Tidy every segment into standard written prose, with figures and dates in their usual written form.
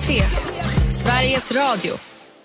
P3, Sveriges Radio.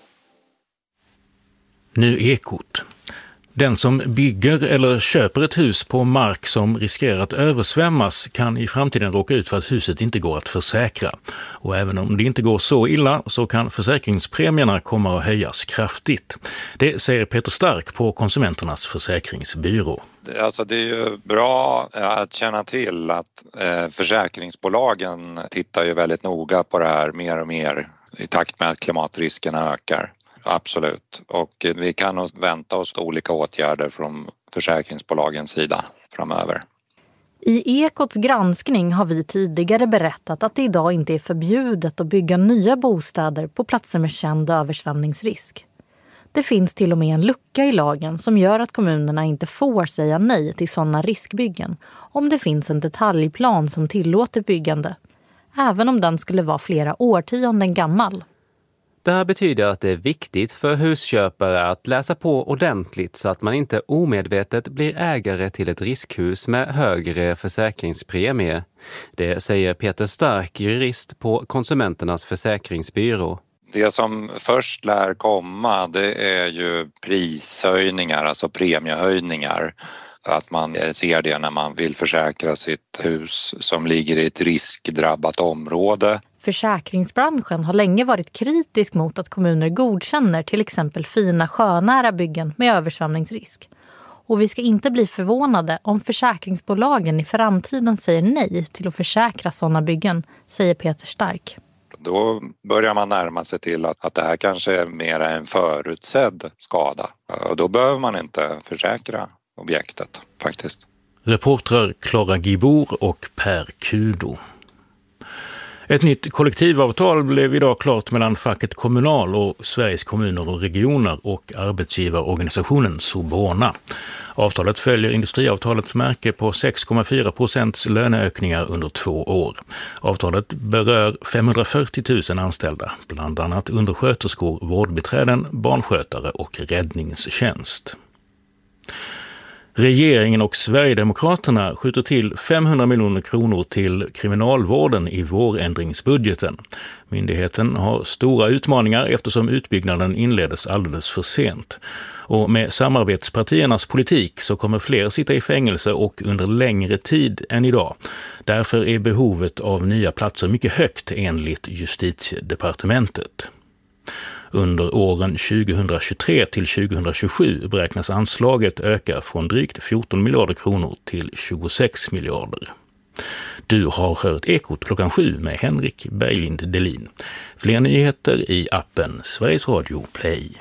Nu Ekot. Den som bygger eller köper ett hus på mark som riskerar att översvämmas kan i framtiden råka ut för att huset inte går att försäkra. Och även om det inte går så illa så kan försäkringspremierna komma att höjas kraftigt. Det säger Peter Stark på Konsumenternas försäkringsbyrå. Alltså det är ju bra att känna till att försäkringsbolagen tittar ju väldigt noga på det här mer och mer i takt med att klimatriskerna ökar. Absolut. Och vi kan nog vänta oss olika åtgärder från försäkringsbolagens sida framöver. I Ekots granskning har vi tidigare berättat att det idag inte är förbjudet att bygga nya bostäder på platser med känd översvämningsrisk. Det finns till och med en lucka i lagen som gör att kommunerna inte får säga nej till sådana riskbyggen om det finns en detaljplan som tillåter byggande, även om den skulle vara flera årtionden gammal. Det här betyder att det är viktigt för husköpare att läsa på ordentligt så att man inte omedvetet blir ägare till ett riskhus med högre försäkringspremie. Det säger Peter Stark, jurist på Konsumenternas försäkringsbyrå. Det som först lär komma, det är ju prishöjningar, alltså premiehöjningar. Att man ser det när man vill försäkra sitt hus som ligger i ett riskdrabbat område. Försäkringsbranschen har länge varit kritisk mot att kommuner godkänner till exempel fina sjönära byggen med översvämningsrisk. Och vi ska inte bli förvånade om försäkringsbolagen i framtiden säger nej till att försäkra sådana byggen, säger Peter Stark. Då börjar man närma sig till att det här kanske är mer en förutsedd skada. Och då behöver man inte försäkra objektet faktiskt. Reportrar Clara Gibor och Per Kudo. Ett nytt kollektivavtal blev idag klart mellan facket Kommunal och Sveriges kommuner och regioner och arbetsgivarorganisationen Sobona. Avtalet följer industriavtalets märke på 6,4% löneökningar under 2 år. Avtalet berör 540 000 anställda, bland annat undersköterskor, vårdbiträden, barnskötare och räddningstjänst. Regeringen och Sverigedemokraterna skjuter till 500 miljoner kronor till kriminalvården i vårändringsbudgeten. Myndigheten har stora utmaningar eftersom utbyggnaden inleddes alldeles för sent. Och med samarbetspartiernas politik så kommer fler sitta i fängelse och under längre tid än idag. Därför är behovet av nya platser mycket högt enligt Justitiedepartementet. Under åren 2023 till 2027 beräknas anslaget öka från drygt 14 miljarder kronor till 26 miljarder. Du har hört Ekot klockan 7 med Henrik Berglind Delin. Fler nyheter i appen Sveriges Radio Play.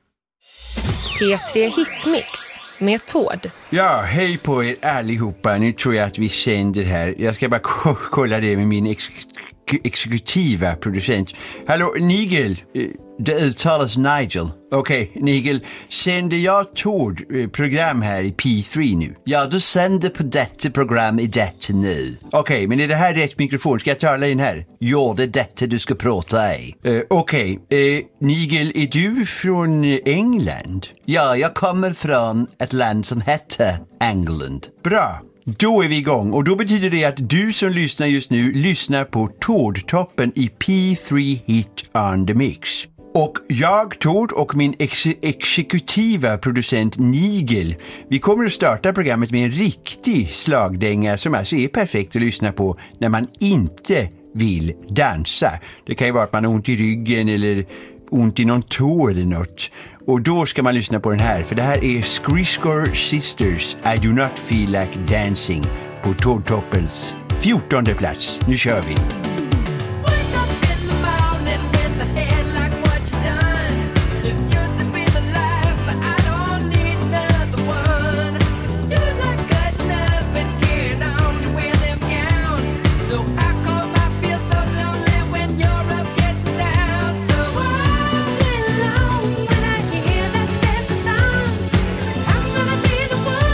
P3 Hitmix med Tord. Ja, hej på er allihopa. Nu tror jag att vi sänder här. Jag ska bara kolla det med min exekutiva producent. Hallå, Nigel. Det uttalas Nigel. Okej, Nigel. Sänder jag Tord program här i P3 nu? Ja, du sänder på detta program i detta nu. Okej, men är det här rätt mikrofon? Ska jag tala in här? Ja, det är detta du ska prata i. Okej, Nigel, är du från England? Ja, jag kommer från ett land som heter England. Bra. Då är vi igång och då betyder det att du som lyssnar just nu lyssnar på Tord-toppen i P3 Hit on the Mix. Och jag, Tord och min exekutiva producent Nigel, vi kommer att starta programmet med en riktig slagdänga som alltså är perfekt att lyssna på när man inte vill dansa. Det kan ju vara att man har ont i ryggen eller ont i någon tå eller något. Och då ska man lyssna på den här, för det här är Skriscore Sisters, I Do Not Feel Like Dancing på Tord-toppens 14:e plats. Nu kör vi!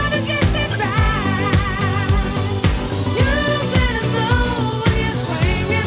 Swing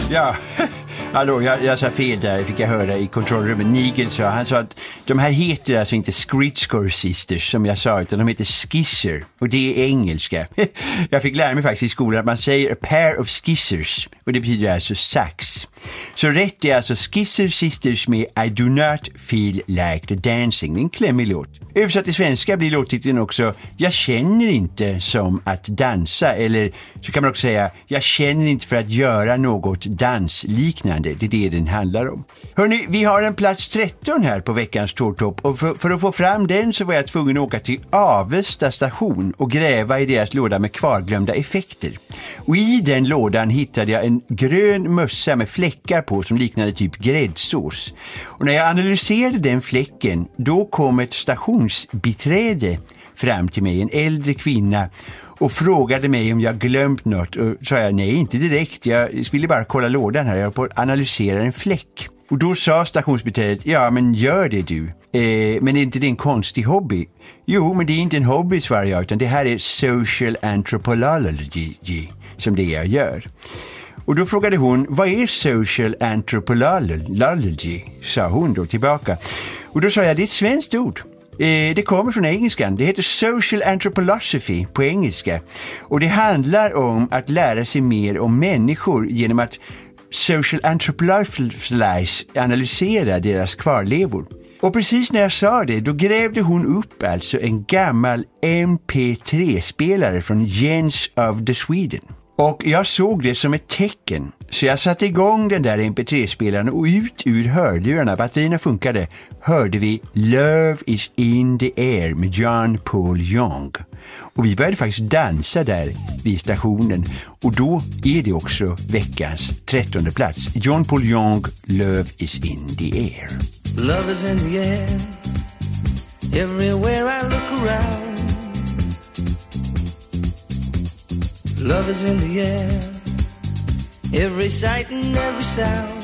Ja, hallå, jag sa fel där, fick jag höra i kontrollrummet. Nigel sa, han sa att de här heter alltså inte Scritchcore Sisters som jag sa, utan de heter Skisser. Och det är engelska. Jag fick lära mig faktiskt i skolan att man säger a pair of skissers. Och det betyder alltså sax. Så rätt är alltså Skisser Sisters med I do not feel like the dancing. Det är en klämmig låt. Översatt till svenska blir låttiteln också Jag känner inte som att dansa. Eller så kan man också säga Jag känner inte för att göra något dansliknande. Det är det den handlar om. Hörrni, vi har en plats 13 här på veckans tårtopp. Och för att få fram den så var jag tvungen att åka till Avesta station och gräva i deras låda med kvarglömda effekter. Och i den lådan hittade jag en grön mössa med fläckar på som liknade typ gräddsås. Och när jag analyserade den fläcken, då kom ett stationsbiträde fram till mig, en äldre kvinna, och frågade mig om jag glömt något. Och sa jag nej, inte direkt. Jag ville bara kolla lådan här. Jag var på att analysera en fläck. Och då sa stationsbiträdet, ja men gör det du. Men är inte det en konstig hobby? Jo, men det är inte en hobby, svarar jag, utan det här är social anthropology som det jag gör. Och då frågade hon, vad är social anthropology? Sa hon då tillbaka. Och då sa jag, det är ett svenskt ord. Det kommer från engelskan. Det heter social anthropology på engelska. Och det handlar om att lära sig mer om människor genom att social anthropologize, analysera deras kvarlevor. Och precis när jag sa det, då grävde hon upp alltså en gammal MP3-spelare från Jens of the Sweden. Och jag såg det som ett tecken. Så jag satte igång den där MP3-spelaren och ut ur hörlurarna, batterierna funkade, hörde vi Love is in the air med John Paul Young. Och vi började faktiskt dansa där vid stationen. Och då är det också veckans 13:e plats. John Paul Young, Love is in the air. Love is in the air. Everywhere I look around. Love is in the air. Every sight and every sound.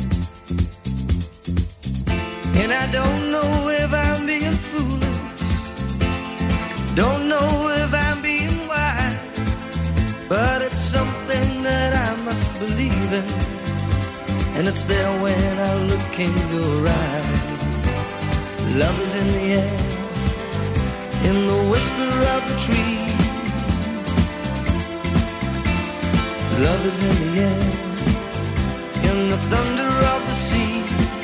And I don't know if I'm being foolish. Don't know if I'm being wise. But it's something that I must believe in. And it's there when I look in your eyes. Love is in the air. In the whisper of the tree. Love is in the air, in the thunder of the sea.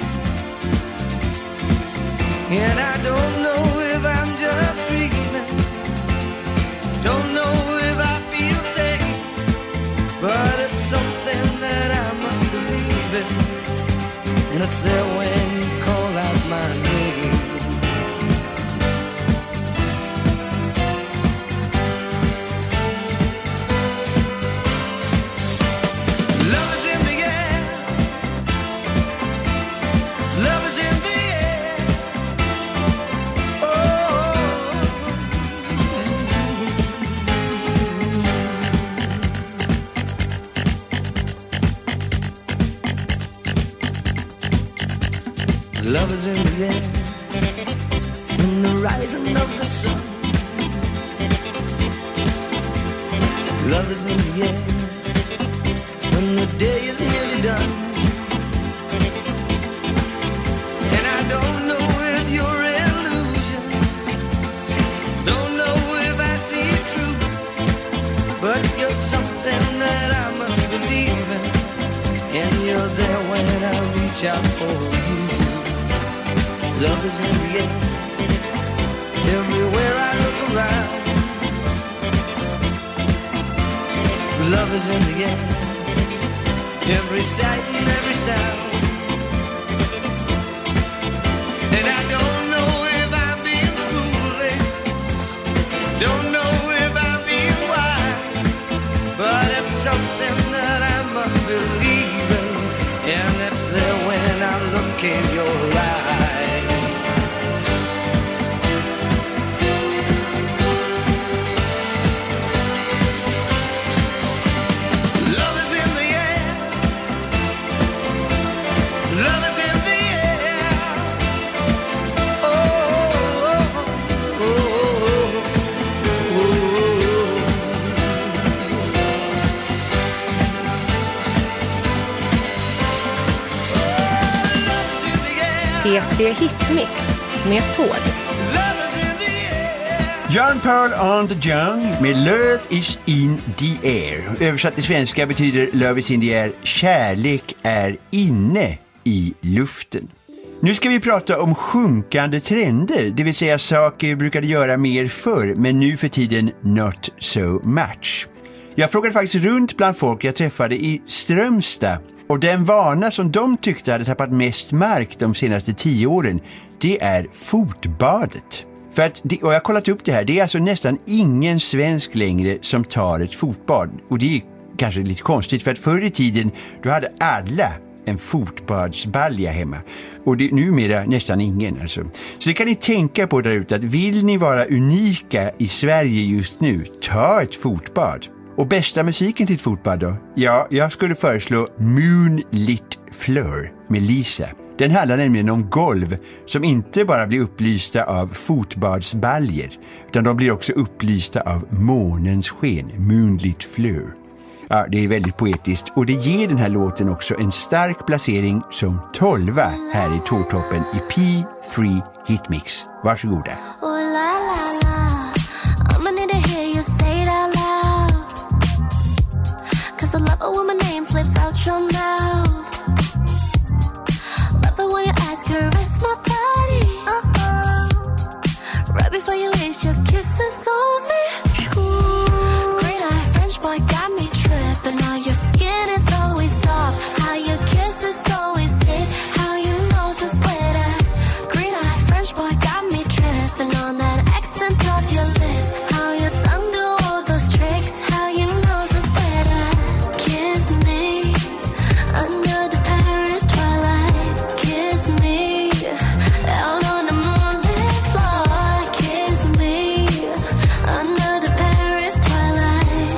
And I don't know if I'm just dreaming. Don't know if I feel safe. But it's something that I must believe in. And it's there when you call out my name. Love is in the air, in the rising of the sun. Love is in the air, when the day is nearly done. And I don't know if you're illusion, don't know if I see it true, but you're something that I must believe in. And you're there when I reach out for you. Love is in the air, everywhere I look around. Love is in the air, every sight and every sound. And I don't know if I'm being foolish, don't know if I'm being wise, but it's something that I must believe in. And it's there when I look in your eyes. P3 Hitmix med Tord. John Paul on the Young med Love is in the air. Översatt till svenska betyder Love is in the air, kärlek är inne i luften. Nu ska vi prata om sjunkande trender, det vill säga saker vi brukade göra mer förr, men nu för tiden not so much. Jag frågade faktiskt runt bland folk jag träffade i Strömstad, och den vana som de tyckte hade tappat mest mark de senaste 10 åren, det är fotbadet. För att, och jag har kollat upp det här, det är alltså nästan ingen svensk längre som tar ett fotbad. Och det är kanske lite konstigt, för att förr i tiden då hade alla en fotbadsbalja hemma. Och det är numera nästan ingen alltså. Så det kan ni tänka på där ute, att vill ni vara unika i Sverige just nu, ta ett fotbad. Och bästa musiken till ett fotbad då? Ja, jag skulle föreslå Moonlit Fleur med Lisa. Den handlar nämligen om golv som inte bara blir upplysta av fotbadsbaljer, utan de blir också upplysta av månens sken, Moonlit Fleur. Ja, det är väldigt poetiskt, och det ger den här låten också en stark placering som 12:a här i Tårtoppen i P3 Hitmix. Varsågoda. Oh, la, la, la. I'ma need to hear you say it out loud. 'Cause I love it when my name slips out your mouth. Love it when your eyes caress my body. Right before you lace your kisses on me. Green eye French boy got me tripping. How your skin is always soft, how your kisses always hit, how your nose is wetter. Green eye French boy got me tripping on that accent of your lips. How your tongue do all those tricks, how your nose is wetter. Kiss me under the Paris twilight. Kiss me out on the moonlit floor. Kiss me under the Paris twilight.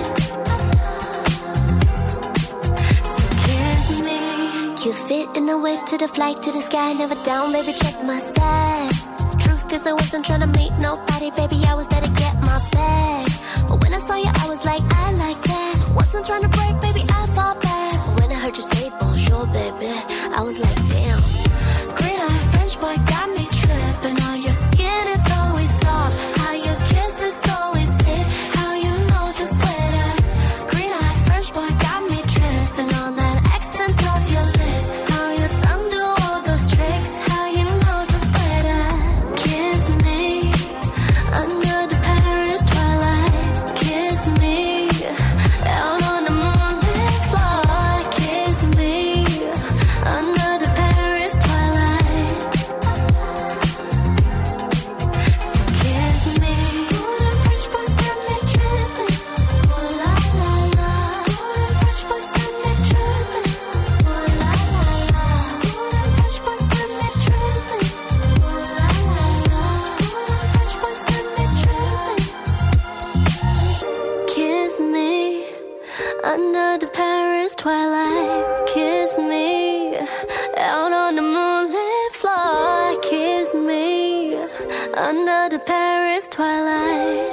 So kiss me. You fit in the whip to the flight to the sky, never down, baby, check my stats. Truth is I wasn't trying to meet nobody, baby, I was there to get my bag. But when I saw you, I was like, I like that. Wasn't trying to break, baby, I fall back. But when I heard you say bonjour, baby, I was like, damn. Green eye French boy got me tripping. How your skin is always soft, how your kiss is always hit, how your nose is wetter. Green eye French boy got me tripping on that accent of your lips. How your tongue do all those tricks, how your nose is wetter. Kiss me under the Paris twilight. Kiss me out on the moonlit floor. Kiss me under the Paris twilight. So kiss me. French boys got me tripping. Oh la la la. French boys got me tripping. Oh la la la. French boys got me tripping. Oh la la la. French boys got me tripping. Kiss me under the Paris twilight. Kiss me out on the moonlit floor. Kiss me under the Paris twilight.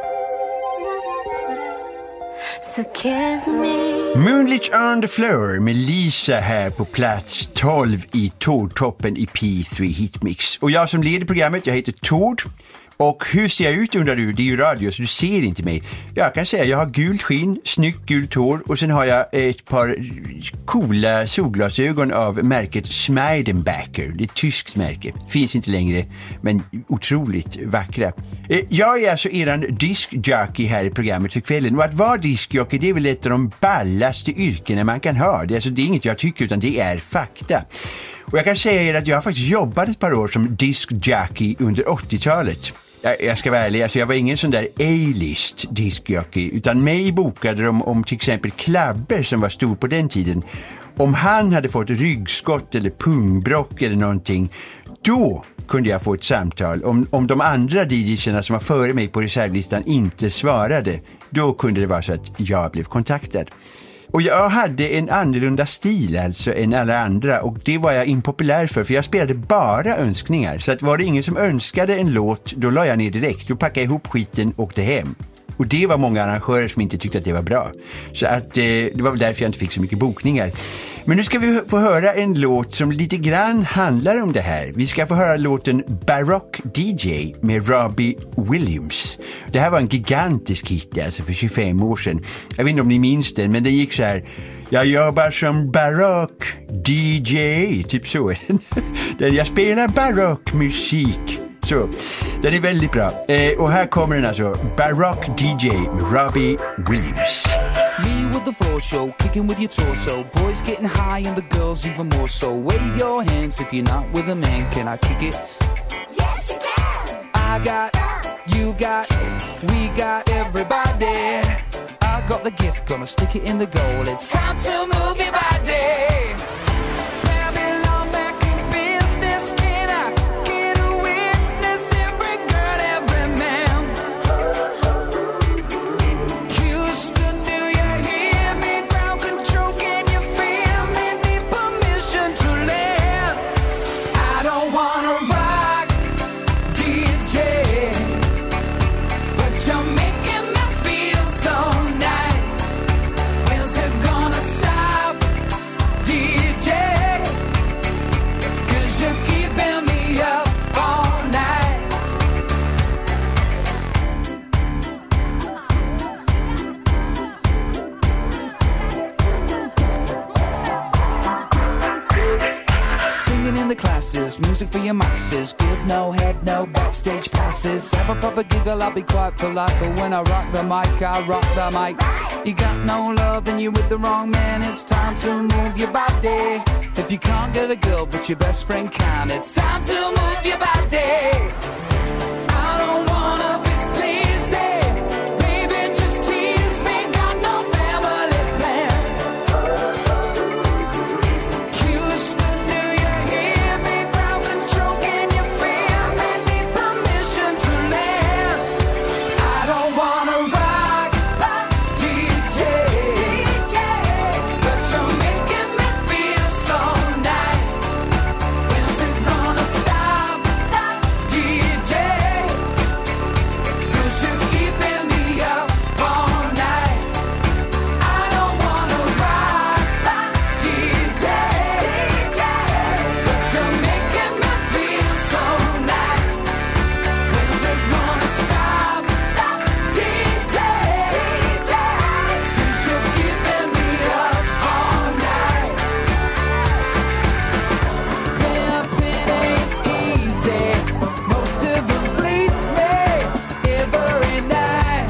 So kiss me. Moonlit on the Floor med Lisa här på plats 12 i Tårtoppen i P3 Hitmix. Och jag som leder programmet, jag heter Tord. Och hur ser jag ut undrar du? Det är ju radio så du ser inte mig. Jag kan säga jag har gult skinn, snyggt gult hår och sen har jag ett par coola solglasögon av märket Schmeidenbacher. Det är ett tyskt märke. Finns inte längre men otroligt vackra. Jag är alltså eran diskjockey här i programmet för kvällen. Och att vara diskjockey det är väl ett av de ballaste yrkena man kan ha. Det är inget jag tycker utan det är fakta. Och jag kan säga er att jag har faktiskt jobbat ett par år som diskjockey under 80-talet. Jag ska vara ärlig, alltså jag var ingen sån där A-list diskjockey utan mig bokade de om till exempel Klabbe som var stor på den tiden. Om han hade fått ryggskott eller pungbrock eller någonting, då kunde jag få ett samtal. Om de andra DJ:arna som var före mig på reservlistan inte svarade, då kunde det vara så att jag blev kontaktad. Och jag hade en annorlunda stil alltså än alla andra och det var jag impopulär för jag spelade bara önskningar. Så att var det ingen som önskade en låt, då la jag ner direkt. Då packade jag ihop skiten och åkte hem. Och det var många arrangörer som inte tyckte att det var bra. Så att det var väl därför jag inte fick så mycket bokningar. Men nu ska vi få höra en låt som lite grann handlar om det här. Vi ska få höra låten Baroque DJ med Robbie Williams. Det här var en gigantisk hit alltså för 25 år sedan. Jag vet inte om ni minns den, men den gick så här: jag jobbar som baroque DJ, typ så. Där jag spelar baroque musik. Så, den är väldigt bra. Och här kommer den alltså, Baroque DJ med Robbie Williams. Me with the floor show, kicking with your torso. Boys getting high and the girls even more so. Wave your hands if you're not with a man. Can I kick it? Yes, you can. I got, you got, we got everybody. I got the gift, gonna stick it in the goal. It's time to move your body. Babylon back in business. Can I get a witness? Every girl, every man. Houston, do you hear me? Ground control, can you feel me? Need permission to land. I don't wanna rock, DJ, but you're making me feel so nice. When's it gonna stop, DJ? 'Cause you're keeping me up all night. Singing in the classes, music for your masses. Give no head, no backstage passes. Have a proper giggle, I'll be quite polite. But when I rock the mic, I rock the mic. You got no love, then you're with the wrong man. It's time to move your body. If you can't get a girl, but your best friend can, it's time to move your body. I don't wanna be sleazy. Baby, just tease me. Got no family plan. Houston, do you hear me? Ground control, can you feel me? Need permission to land. I don't wanna rock, DJ, but you're making me feel so nice. When's it gonna stop, DJ? 'Cause you're keeping me up all night. I don't wanna rock, DJ, but you're making me feel so nice. When's it gonna stop, DJ? 'Cause you're keeping me up all night. Pimping ain't easy. Most of them fleece me every night.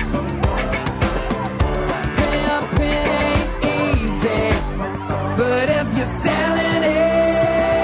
Pimping ain't easy, but if you're selling it,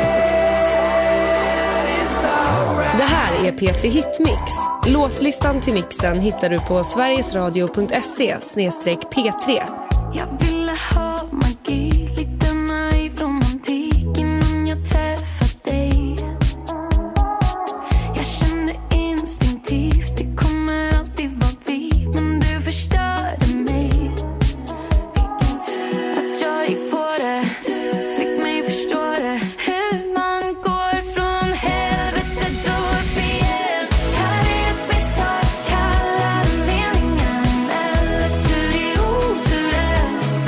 it's alright. Det här är P3 Hitmix. Låtlistan till mixen hittar du på sverigesradio.se/P3. Jag ville ha magi, lite naiv romantik innan jag träffade dig. Jag kände instinktivt, det kommer alltid vara vi. Men du förstörde mig. Vilken tur att jag gick på det, fick mig förstå det. Hur man går från helvetet upp igen. Här är ett misstag, kalla det meningen. Eller tur i oturen.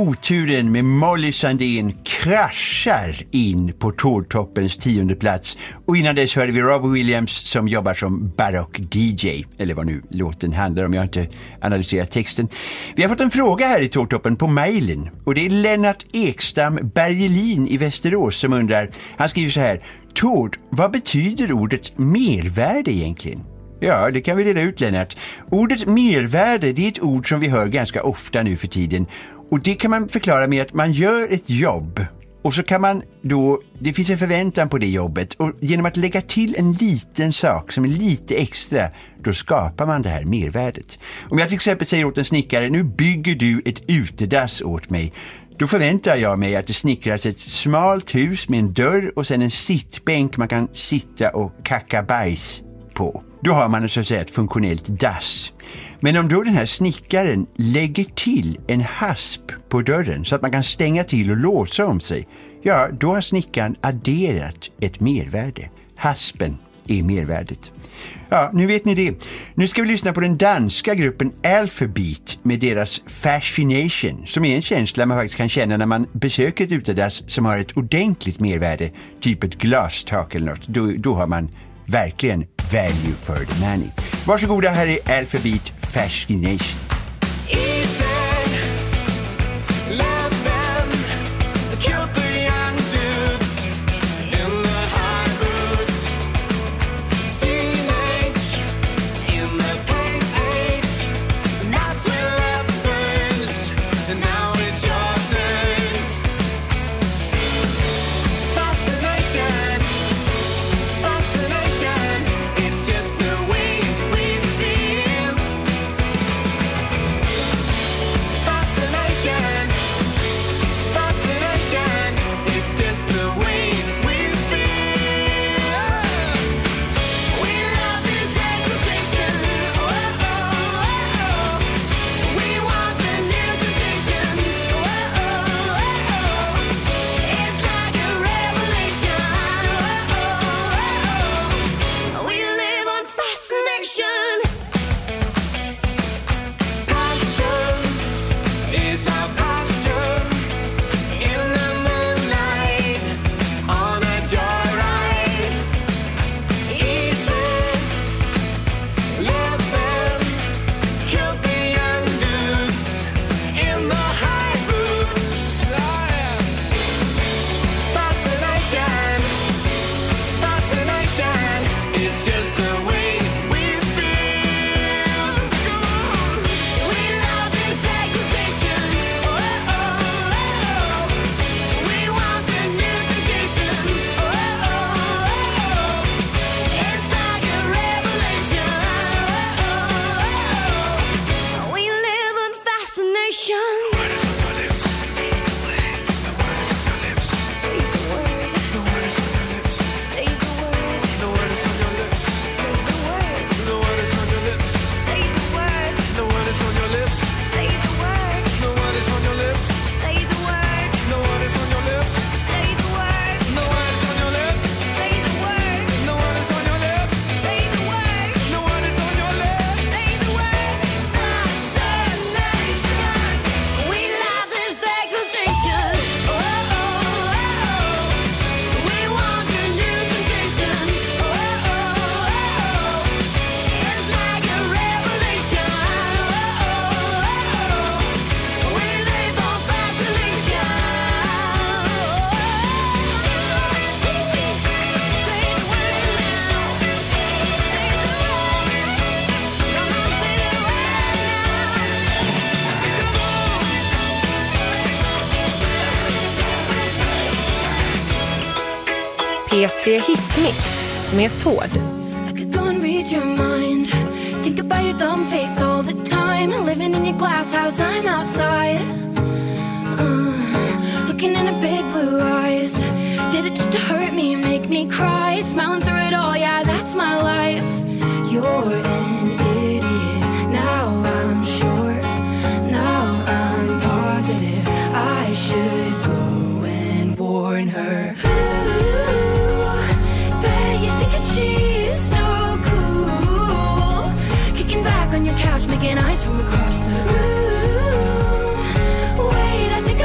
oturen med Molly Sandén kraschar in på tårtoppens 10:e plats. Och innan dess hörde vi Robbie Williams som jobbar som barock-DJ. Eller vad nu låten handlar om, jag har inte analyserat texten. Vi har fått en fråga här i tårtoppen på mejlen. Och det är Lennart Ekstam Bergelin i Västerås som undrar. Han skriver så här: Tord, vad betyder ordet mervärde egentligen? Ja, det kan vi reda ut, Lennart. Ordet mervärde, det är ett ord som vi hör ganska ofta nu för tiden. Och det kan man förklara med att man gör ett jobb. Och så kan man då, det finns en förväntan på det jobbet. Och genom att lägga till en liten sak som är lite extra, då skapar man det här mervärdet. Om jag till exempel säger åt en snickare, nu bygger du ett utedass åt mig. Då förväntar jag mig att det snickras ett smalt hus med en dörr och sen en sittbänk man kan sitta och kacka bajs på. Då har man så att säga ett funktionellt dass. Men om då den här snickaren lägger till en hasp på dörren så att man kan stänga till och låsa om sig, ja, då har snickaren adderat ett mervärde. Haspen är mervärdet. Ja, nu vet ni det. Nu ska vi lyssna på den danska gruppen Alphabet med deras Fascination, som är en känsla man faktiskt kan känna när man besöker ett utedass som har ett ordentligt mervärde, typ ett glastak eller något. Då har man verkligen value for the money. Varsågoda, här är Alphabet Fascination. P3 Hitmix med Tord. I could go and read your mind. Think about your dumb face all the time. Living in your glass house, I'm outside. Looking in a big blue eyes. Did it just to hurt me, make me cry? Smiling through it all, yeah, that's my life. You're an idiot. Now I'm sure. Now I'm positive. I should go and warn her. She's so cool. Kicking back on your couch, making eyes from across the room. Wait, I think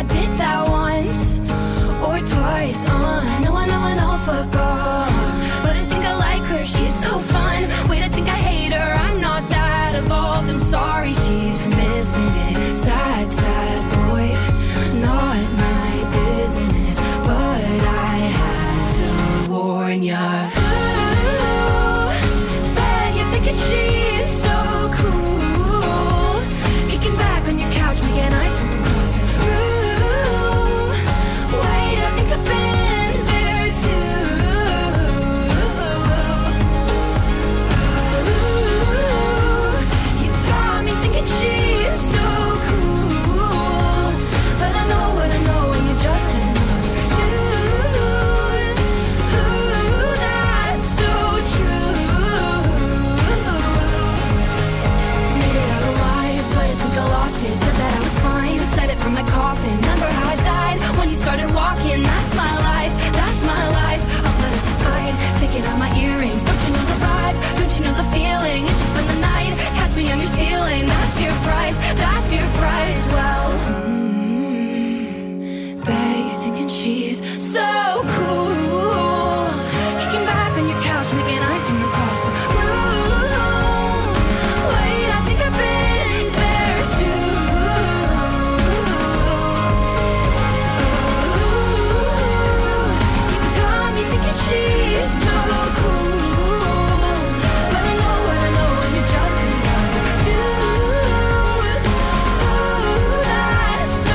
I did that once or twice. No, I know, fuck off. But I think I like her, she's so fun. Wait, I think I hate her, I'm not that evolved. I'm sorry, she's missing it. Sad, sad boy, not my business. But I had to warn ya. Ooh, bet you're thinking she's so cool. Kicking back on your couch, making ice from across the room. Wait, I think I've been there too. Ooh, you got me thinking she's so cool. But I know what I know, and you're just another dude. Ooh, that's so true. Made it out alive, but I think I lost it. Said that I was fine, said it from my coffin. Remember how I died when you started walking? That's my life, that's my life. I'll put up a fight, taking out my earrings. Don't you know the vibe? Don't you know the feeling? It's just been the night, catch me on your ceiling. That's your price, that's your price. Well, bet you're thinking she's so cool. Kicking back on your couch, making ice from across the room. Wait, I think I've been there too. You got me thinking she's so cool. But I know what I know, and you're just another dude. Ooh, that's so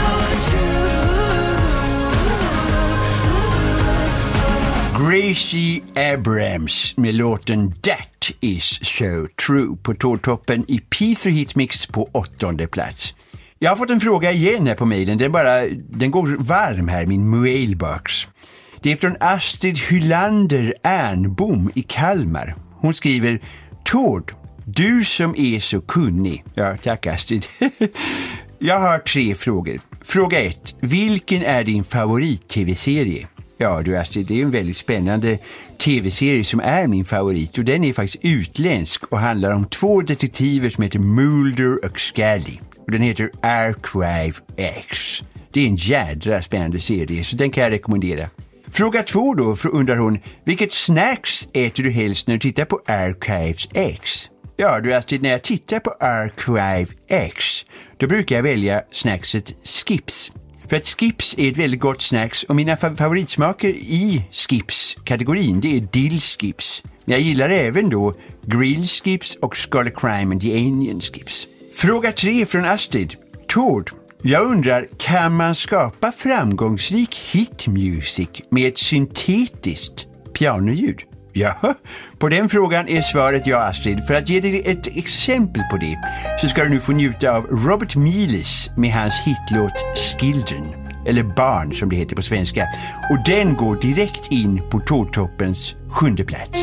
true. Gracie Abrams med låten That is so true på tårtoppen i P3 Hitmix på 8:e plats. Jag har fått en fråga igen här på mejlen. Den går varm här, min mailbox. Det är från Astrid Hylander Ernbom i Kalmar. Hon skriver: Tord, du som är så kunnig. Ja, tack Astrid. Jag har 3 frågor. Fråga 1. Vilken är din favorit-tv-serie? Ja du Astrid, det är en väldigt spännande tv-serie som är min favorit. Och den är faktiskt utländsk och handlar om 2 detektiver som heter Mulder och Scully. Och den heter Archive X. Det är en jädra spännande serie, så den kan jag rekommendera. Fråga 2 då, undrar hon: vilket snacks äter du helst när du tittar på Archives X? Ja du Astrid, när jag tittar på Archive X, då brukar jag välja snackset Skips. För att Skips är ett väldigt gott snacks, och mina favoritsmaker i Skips-kategorin, det är dill Skips. Men jag gillar även då grill Skips och Scarlet Crime and the Onion Skips. Fråga 3 från Astrid. Tord, jag undrar, kan man skapa framgångsrik hitmusic med ett syntetiskt pianoljud? Ja, på den frågan är svaret ja Astrid. För att ge dig ett exempel på det så ska du nu få njuta av Robert Miles med hans hitlåt Children, eller Barn som det heter på svenska. Och den går direkt in på tårtoppens 7:e plats.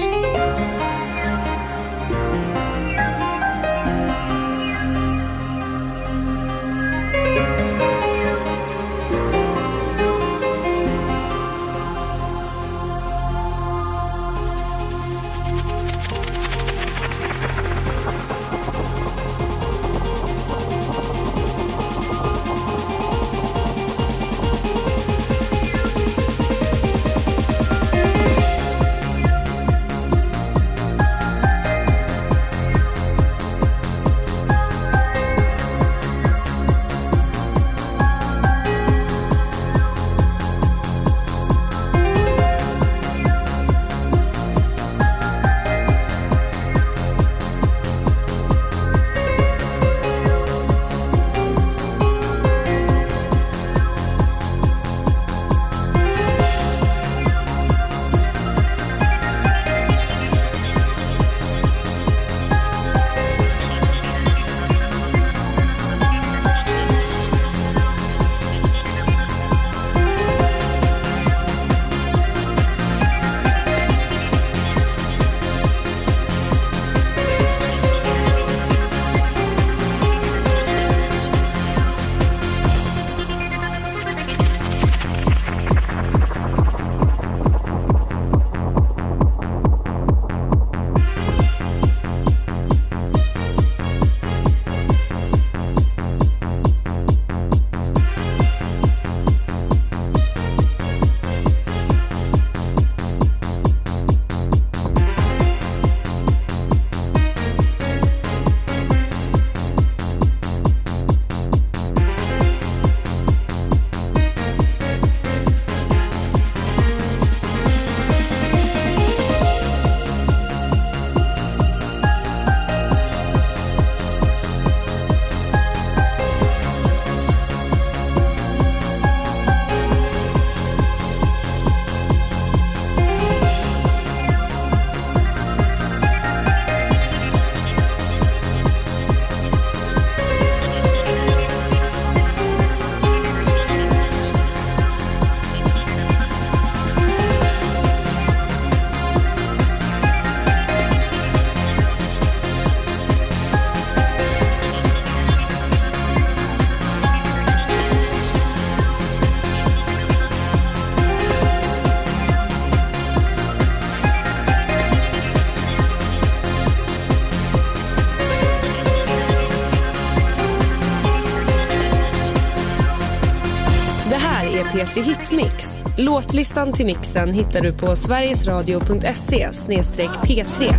P3 Hitmix. Låtlistan till mixen hittar du på sverigesradio.se/P3.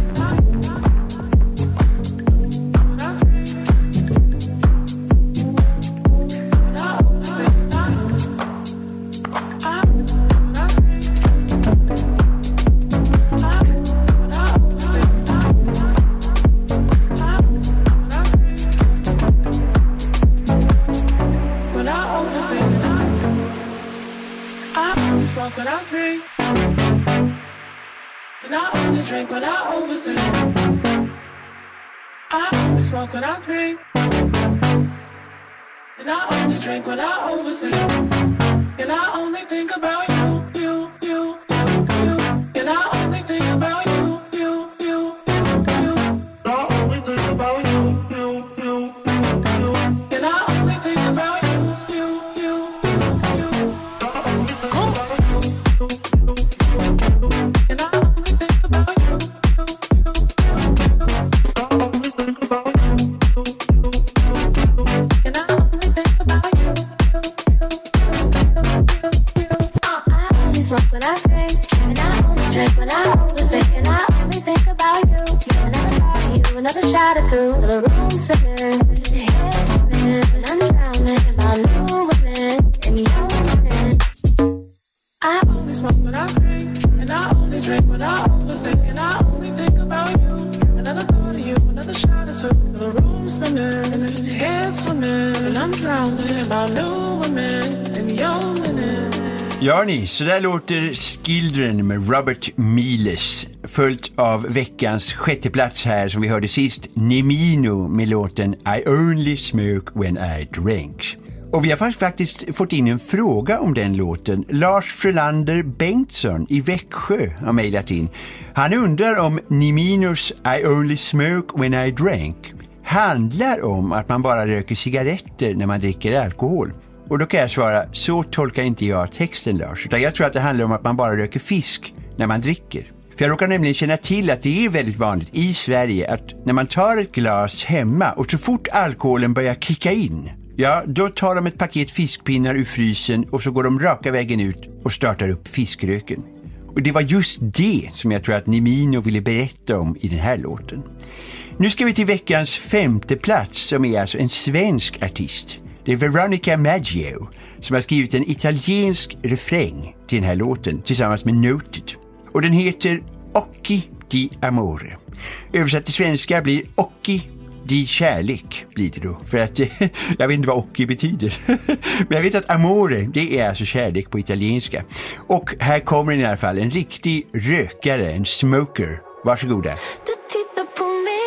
Ja ni, så där låter Skildren med Robert Miles, följt av veckans sjätte plats här som vi hörde sist, Nemino med låten I Only Smoke When I Drink. Och vi har faktiskt fått in en fråga om den låten. Lars Frölander Bengtsson i Växjö har mejlat in. Han undrar om Neminos I Only Smoke When I Drink handlar om att man bara röker cigaretter när man dricker alkohol. Och då kan jag svara, så tolkar inte jag texten, Lars. Utan jag tror att det handlar om att man bara röker fisk när man dricker. För jag råkar nämligen känna till att det är väldigt vanligt i Sverige att när man tar ett glas hemma och så fort alkoholen börjar kicka in, ja, då tar de ett paket fiskpinnar ur frysen och så går de raka vägen ut och startar upp fiskröken. Och det var just det som jag tror att Nemino ville berätta om i den här låten. Nu ska vi till veckans femte plats som är alltså en svensk artist. Det är Veronica Maggio som har skrivit en italiensk refräng till den här låten tillsammans med Noted. Och den heter Occhi di Amore. Översatt till svenska blir Occhi di kärlek blir det då. För att jag vet inte vad Occhi betyder. Men jag vet att Amore, det är alltså kärlek på italienska. Och här kommer den i alla fall en riktig rökare, en smoker. Varsågoda. Du tittar på mig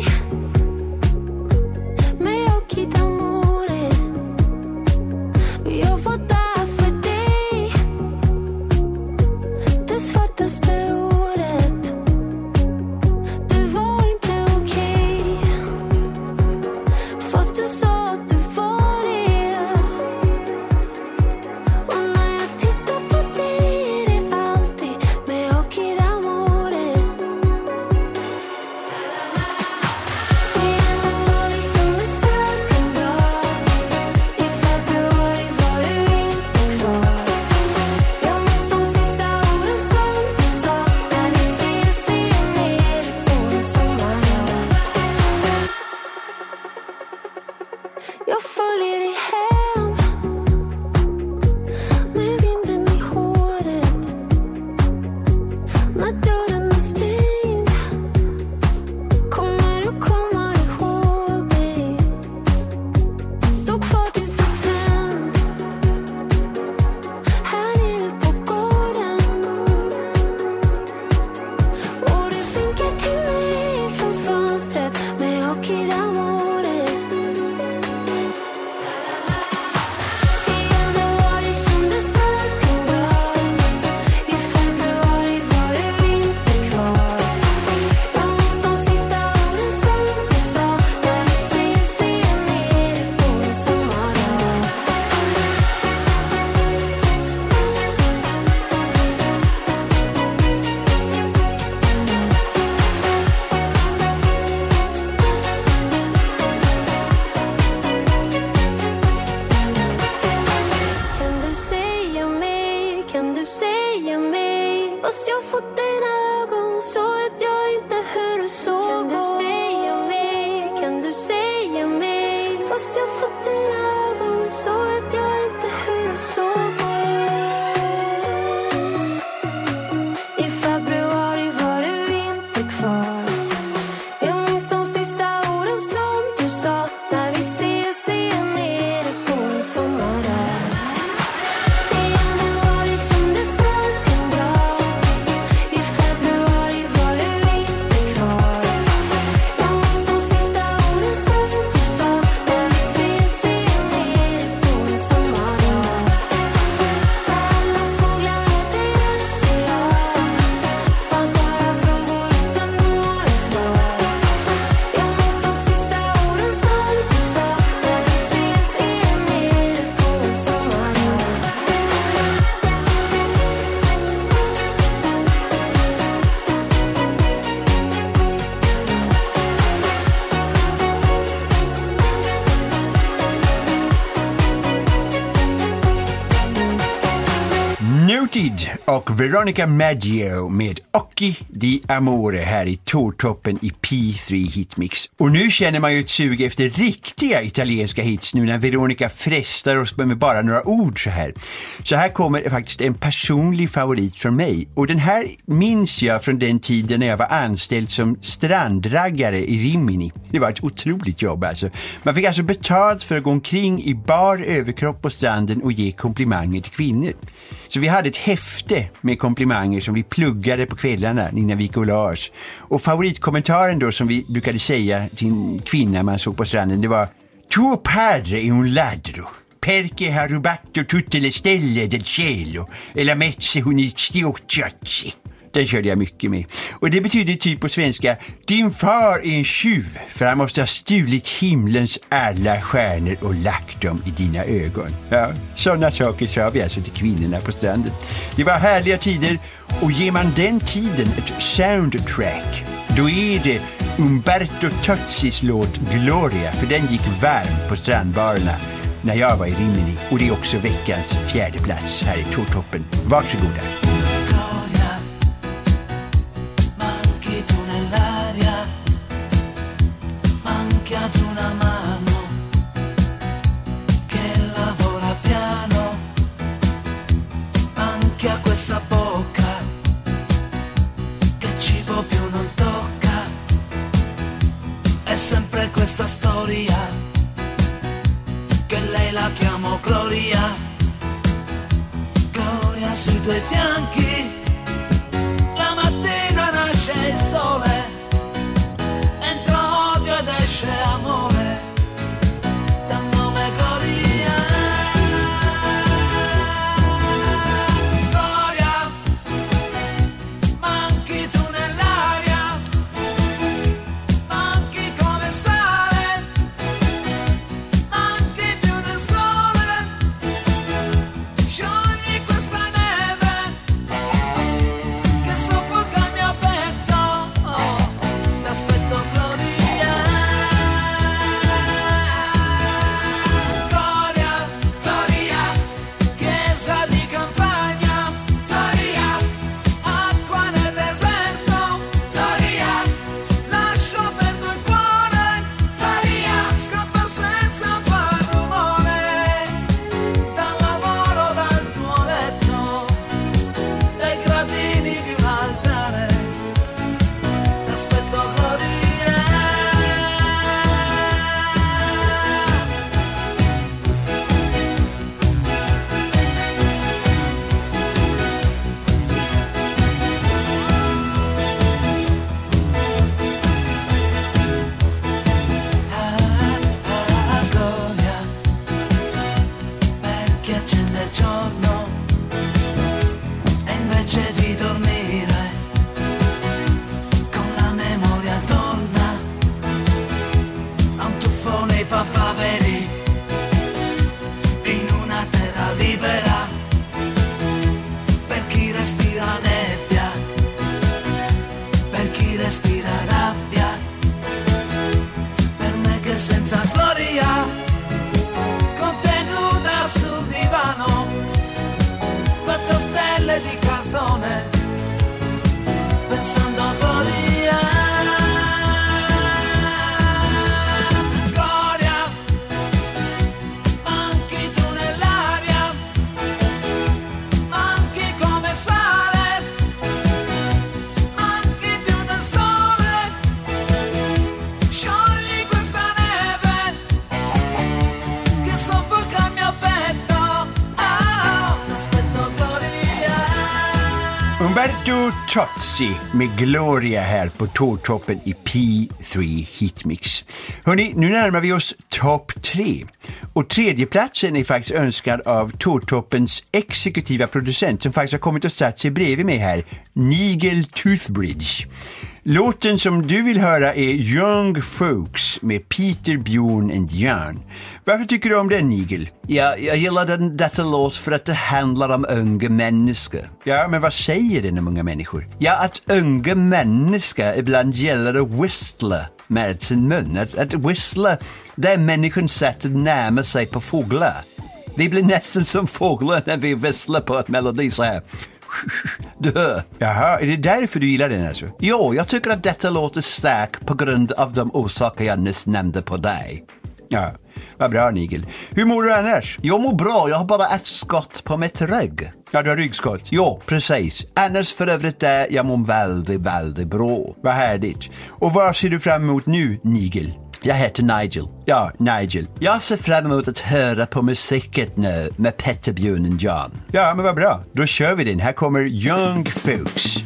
med occhi d'amore. Jag var där för dig det svartaste året. Du var inte okej, fast du sa att du var det. Och när jag tittar på dig är det alltid med occhi d'amore. Vi hade varit som en september. I februari var du inte kvar. Jag minns de sista orden som du sa när vi ses igen nere på en sommardag. Jag följer dig hem med vinden i håret. När dörren är stängd kommer du komma ihåg mig. Stod kvar tills du tänd här nere på gården. Och du vinkar till mig från fönstret med occhi d'amore. I januari kändes allting bra. I februari var du inte fått dina ögon så vet jag inte hur du såg. Kan du säga mig, kan du säga mig? Fast jag fått dina ögon så vet jag inte hur du såg. I februari var du inte kvar. Jag minns de sista orden som du sa när vi ses igen nere på en sommardag. I januari kändes allting bra. I februari var du inte kvar. Jag minns de sista orden som du sa när vi ses igen nere på en sommardag. Alla fåglar hade gett sig av. Fanns bara frågor utan några svar. Jag minns de sista orden som du sa när vi ses igen nere på en sommardag. Noted och Veronica Maggio med Occhi di Amore här i Tårtoppen i P3 Hitmix. Och nu känner man ju ett sug efter riktiga italienska hits nu när Veronica frestar oss med bara några ord så här. Så här kommer faktiskt en personlig favorit från mig. Och den här minns jag från den tiden när jag var anställd som strandraggare i Rimini. Det var ett otroligt jobb alltså. Man fick alltså betalt för att gå omkring i bar överkropp på stranden och ge komplimanger till kvinnor. Så vi hade ett häfte med komplimanger som vi pluggade på kvällarna innan vi gick och la oss. Och favoritkommentaren då som vi brukade säga till en kvinna man såg på stranden, det var: Tuo padre è un ladro. Perché ha rubato tutte le stelle del cielo e la mezze unisti occhiacci. Den körde jag mycket med. Och det betyder typ på svenska: din far är en tjuv för han måste ha stulit himlens alla stjärnor och lagt dem i dina ögon. Ja, sådana saker sa vi alltså till kvinnorna på stranden. Det var härliga tider, och ger man den tiden ett soundtrack, då är det Umberto Tozis låt Gloria, för den gick varm på strandbarerna när jag var i Rimini. Och det är också veckans 4:e plats här i Tårtoppen. Varsågoda. Questa bocca che cibo più non tocca, è sempre questa storia che lei la chiamo Gloria. Gloria sui tuoi fianchi, la mattina nasce il sole, entra odio ed esce amore. Trio Totsi med Gloria här på tårtoppen i P3 Hitmix. Hörrni, nu närmar vi oss topp 3. Och tredje platsen är faktiskt önskad av tårtoppens exekutiva producent som faktiskt har kommit och satt sig bredvid mig här, Nigel Toothbridge. Låten som du vill höra är Young Folks med Peter, Bjorn and Jan. Varför tycker du om den, Nigel? Ja, jag gillar detta låt för att det handlar om unga människor. Ja, men vad säger den om unga människor? Ja, att unga människor ibland gillar att whistla med sin mun. Att whistla, det är människans sätt att närma sig på fåglar. Vi blir nästan som fåglar när vi whistlar på ett melodi så här. Du hör. Jaha, är det därför du gillar den alltså? Jo, jag tycker att detta låter stark på grund av de orsaker jag nyss nämnde på dig. Ja, vad bra, Nigel. Hur mår du annars? Jag mår bra, jag har bara ett skott på mitt rygg. Ja, du har ryggskott? Jo, precis. Annars för övrigt där, jag mår väldigt bra. Vad härligt. Och vad ser du fram emot nu, Nigel? Jag heter Nigel. Ja, Nigel. Jag ser fram emot att höra på musiken nu med Peter, Björn och John. Ja, men vad bra. Då kör vi den. Här kommer Young Folks.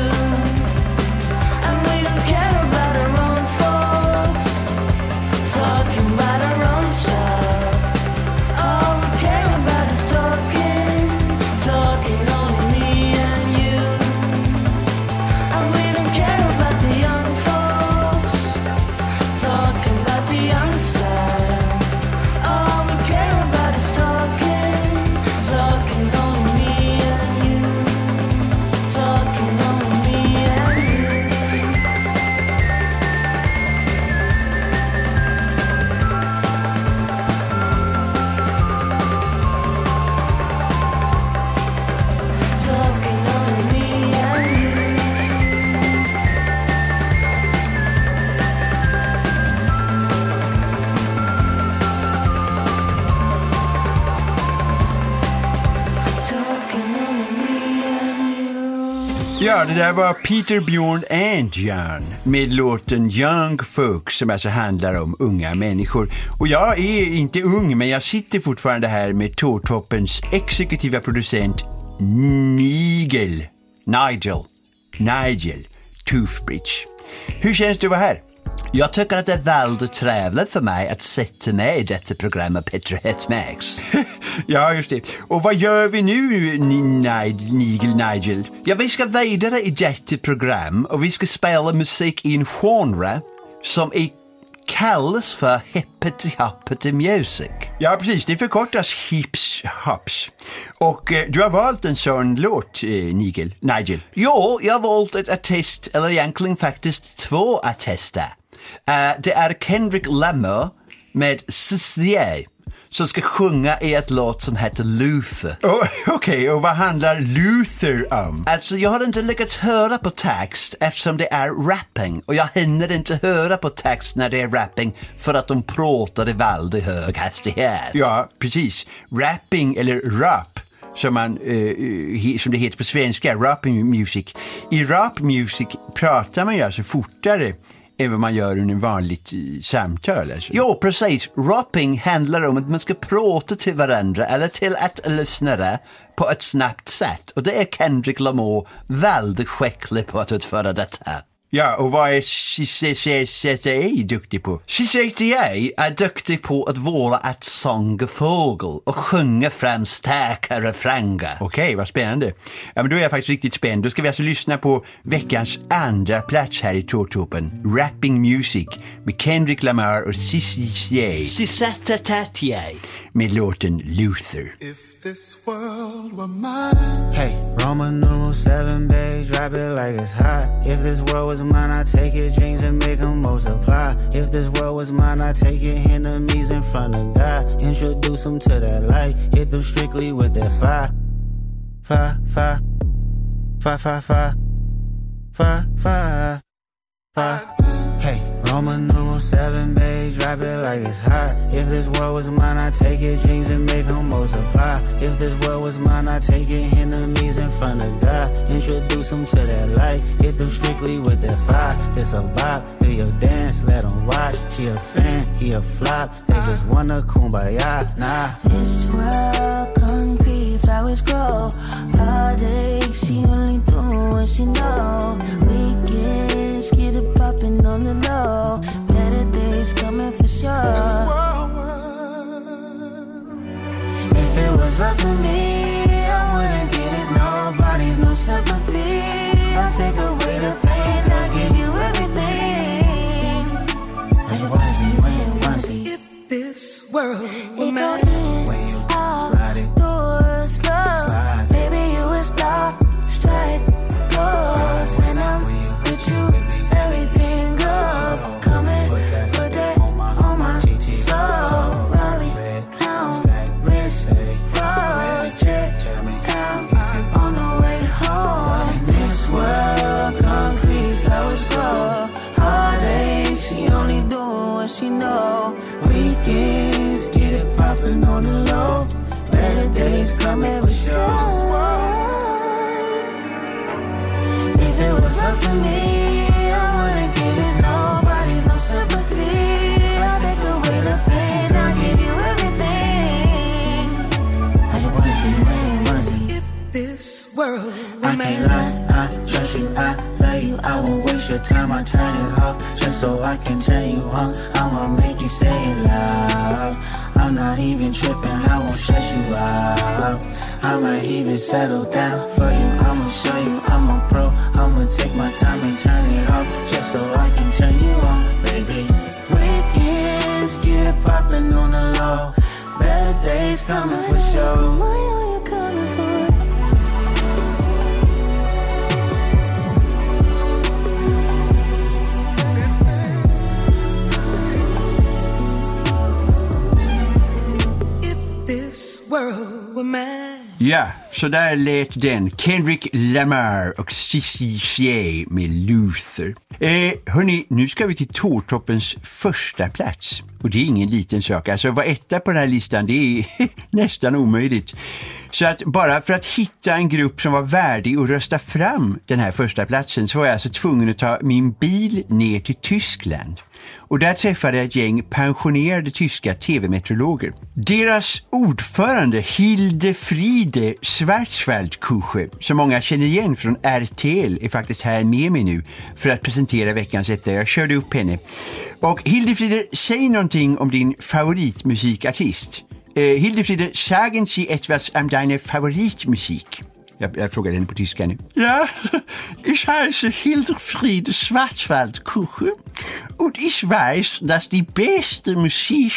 Talk Ja, det där var Peter, Björn and Jan med låten Young Folks som alltså handlar om unga människor. Och jag är inte ung, men jag sitter fortfarande här med Tårtoppens exekutiva producent Nigel Toothbridge. Hur känns det att vara här? Jag tycker att det är väldigt trevligt för mig att sätta med i detta program med Peter Hetmax. Ja, just det. Och vad gör vi nu, Nigel? Ja, vi ska vidare i detta program och vi ska spela musik i en genre som kallas för hippity music. Ja, precis. Det förkortas hips hops. Och du har valt en sån låt, Nigel. Jo, jag har valt ett artist, eller egentligen faktiskt 2 artister. Det är Kendrick Lamar med Sissie som ska sjunga i ett låt som heter Luther. Okej, och vad handlar Luther om? Alltså, jag har inte lyckats höra på text eftersom det är rapping. Och jag hinner inte höra på text när det är rapping för att de pratar i väldigt hög hastighet. Ja, precis. Rapping eller rap som det heter på svenska, rapping music. I rap music pratar man ju alltså fortare än vad man gör under en vanligt samtal. Alltså. Jo, precis. Rapping handlar om att man ska prata till varandra eller till ett lyssnare på ett snabbt sätt. Och det är Kendrick Lamar väldigt skicklig på att utföra detta. Ja, och vad är Sissie duktig på? Sissie är duktig på att vara ett sångfågel och sjunga fram starka refränger. Okej, vad spännande. Ja, men då är jag faktiskt riktigt spänd. Då ska vi alltså lyssna på veckans andra plats här i Tårtoppen. Rapping Music med Kendrick Lamar och Sissie med låten Luther. If this world were mine. Hey, Roman numeral 7, babe, drop it like it's hot. If this world was mine, I'd take your dreams and make them multiply. If this world was mine, I'd take your enemies in front of God. Introduce them to that light, hit them strictly with that fire. Fire, fire, fire, fire, fire, fire, fire, fire. Hey, Roman numeral 7, babe, drop it like it's hot. If this world was mine, I'd take your dreams and make them multiply. If this world was mine, I'd take your enemies in front of God. Introduce them to that light, hit them strictly with that fire. It's a vibe, do your dance, let them watch. She a fan, he a flop, they just wanna kumbaya, nah. This world concrete, flowers grow. Heartache, she only do what she know. Weekends, get it poppin' on the low. Better days coming for sure. If it was up to me, I wouldn't give it nobody's no sympathy. I'll take away the pain, I'll give you everything. I just wanna see when, wanna see if this world were mine. When you ride it, doors slow. Baby, you would stop, strike, close, and I'm with you. Everything goes. Come and put that on my soul. Bobby, clown, wrist, froze, check down on the way home. This world, concrete, flowers grow. Heartache, she only doing what she know. Weekends, get it poppin' on the low. Better days coming for sure. If it was up to me, I wouldn't give it nobody's no sympathy. I'll take away the pain, I'll give you everything. I just wanna see when, wanna see if this world I can't lie, I trust you, I love you. I won't waste your time, I turn it off just so I can turn you on. I'ma make you say it loud. I'm not even tripping, I won't stress you out. I might even settle down for you. I'ma show you I'm a pro. I'ma take my time and turn it off just so I can turn you on, baby. Weekends, get it poppin' on the low. Better days coming for sure. I know you're coming for it. If this world were mine. Ja, så där lät den. Kendrick Lamar och Sissy Shea med Luther. Hörni, nu ska vi till Tårtoppens första plats. Och det är ingen liten sak. Alltså vad etta på den här listan, det är nästan omöjligt. Så att bara för att hitta en grupp som var värdig att rösta fram den här första platsen så var jag alltså tvungen att ta min bil ner till Tyskland. Och där träffade jag ett gäng pensionerade tyska tv-meteorologer. Deras ordförande Hildefriede Schwarzwaldkuche, som många känner igen från RTL, är faktiskt här med mig nu för att presentera veckans etta. Jag körde upp henne. Och Hildefriede, säg någonting om din favoritmusikartist. Hildefriede, sagen Sie etwas om deine Favoritmusik? Jag frågade henne på tyska nu. Ja, ich heiße Hildefriede Schwarzwaldkuche und ich weiß, dass die beste Musik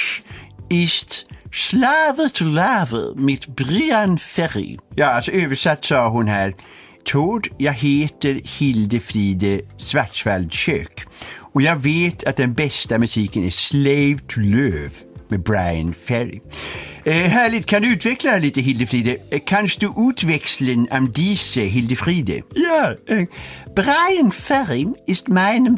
ist Slave to Lave mit Brian Ferry. Ja, alltså översatt sa hon här. Tord, jag heter Hildefriede Schwarzwaldkök och jag vet att den bästa musiken är Slave to Love med Brian Ferry. Härligt, kan du utveckla lite, Hildefriede? Kannst du utväxlen om diese, Hildefriede? Ja, Brian Ferry ist meinem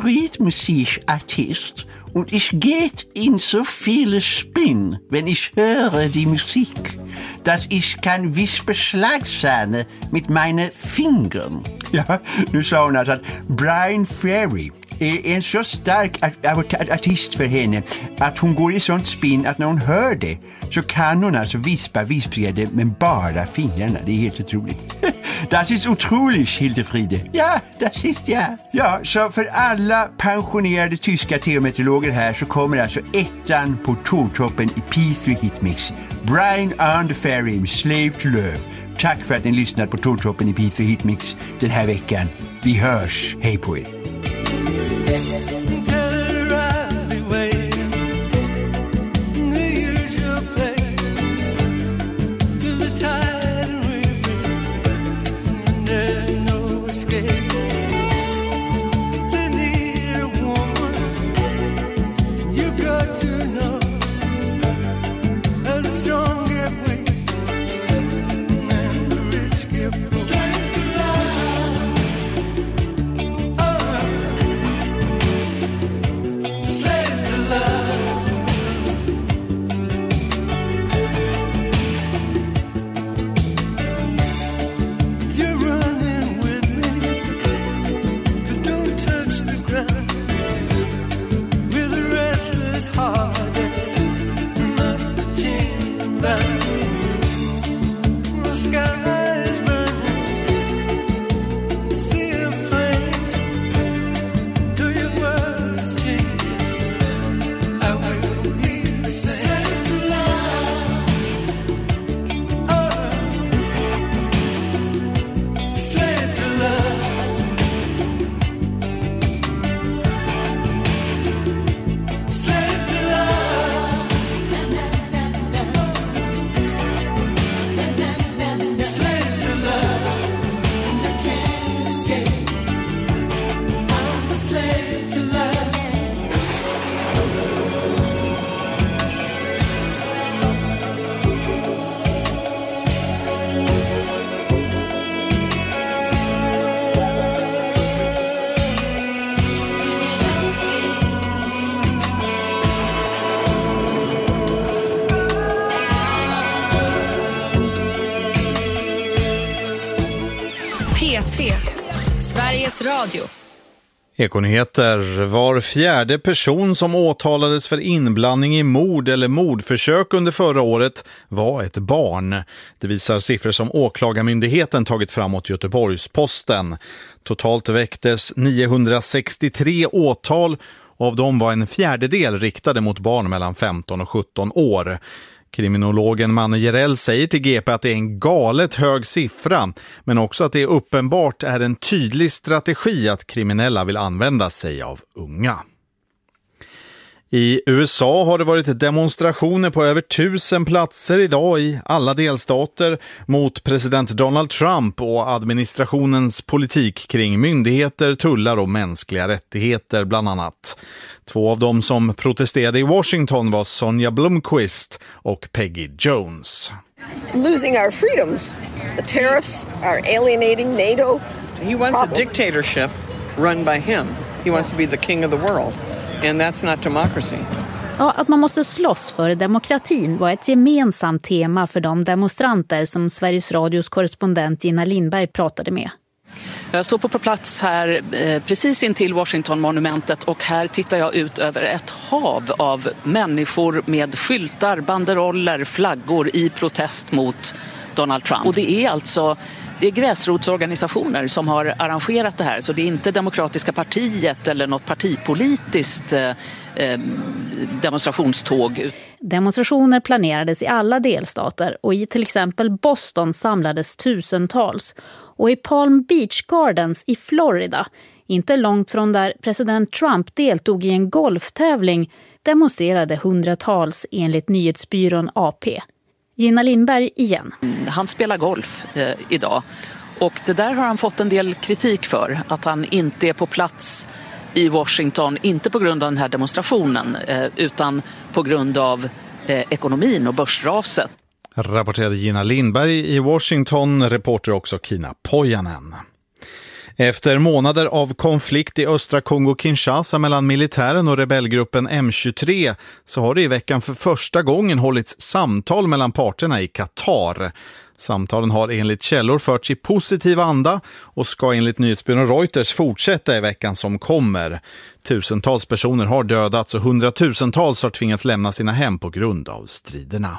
Favoritmusikartist und ich geht in so viele Spinn, wenn ich höre die Musik, dass ich kan vispa slagsahne mit meine Fingern. Ja, nu sa hon alltså att Brian Ferry är en så stark artist för henne att hon går i sånt spinn att när hon hör det så kan hon alltså vispa vispgrädde med bara fingrarna. Det är helt otroligt. Das ist otroligt, Hildefriede. Ja, das ist ja. Ja, så för alla pensionerade tyska tv-meteorologer här så kommer alltså ettan på Tårtoppen i P3 Hitmix. Brian and the Ferry med Slave to Love. Tack för att ni lyssnat på Tårtoppen i P3 Hitmix den här veckan. Vi hörs. Hej på er. P3, Sveriges Radio. Ekonyheter. Var fjärde person som åtalades för inblandning i mord eller mordförsök under förra året var ett barn. Det visar siffror som åklagarmyndigheten tagit fram åt Göteborgs-Posten. Totalt väcktes 963 åtal och av dem var en fjärdedel riktade mot barn mellan 15 och 17 år. Kriminologen Manne Jerell säger till GP att det är en galet hög siffra, men också att det uppenbart är en tydlig strategi att kriminella vill använda sig av unga. I USA har det varit demonstrationer på över 1000 platser idag i alla delstater mot president Donald Trump och administrationens politik kring myndigheter, tullar och mänskliga rättigheter bland annat. Två av dem som protesterade i Washington var Sonja Blomqvist och Peggy Jones. losing our freedoms. The tariffs are alienating NATO. He wants a dictatorship run by him. He wants to be the king of the world. And that's not democracy. Ja, att man måste slåss för demokratin var ett gemensamt tema för de demonstranter som Sveriges Radios korrespondent Gina Lindberg pratade med. Jag står på plats här precis intill Washington-monumentet och här tittar jag ut över ett hav av människor med skyltar, banderoller, flaggor i protest mot Donald Trump. Och det är gräsrotsorganisationer som har arrangerat det här, så det är inte Demokratiska partiet eller något partipolitiskt demonstrationståg. Demonstrationer planerades i alla delstater och i till exempel Boston samlades tusentals. Och i Palm Beach Gardens i Florida, inte långt från där president Trump deltog i en golftävling, demonstrerade hundratals enligt nyhetsbyrån AP. Gina Lindberg igen. Han spelar golf idag och det där har han fått en del kritik för, att han inte är på plats i Washington, inte på grund av den här demonstrationen utan på grund av ekonomin och börsraset. Rapporterade Gina Lindberg i Washington, reporter också Kina Pojanen. Efter månader av konflikt i östra Kongo-Kinshasa mellan militären och rebellgruppen M23 så har det i veckan för första gången hållits samtal mellan parterna i Qatar. Samtalen har enligt källor förts i positiv anda och ska enligt nyhetsbyrån Reuters fortsätta i veckan som kommer. Tusentals personer har dödats och hundratusentals har tvingats lämna sina hem på grund av striderna.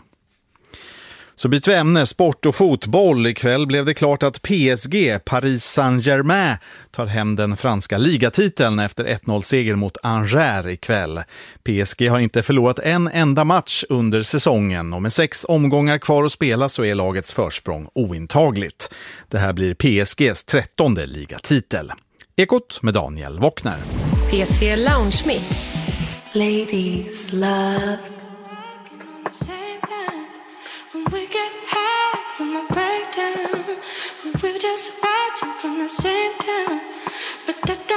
Så byter vi ämne, sport och fotboll. Ikväll blev det klart att PSG, Paris Saint-Germain, tar hem den franska ligatiteln efter 1-0-seger mot Angers ikväll. PSG har inte förlorat en enda match under säsongen och med 6 omgångar kvar att spela så är lagets försprång ointagligt. Det här blir PSGs 13:e ligatitel. Ekot med Daniel Wockner. P3 Lounge Mix. Ladies love. We get high on my breakdown. We were just watching from the same town, but that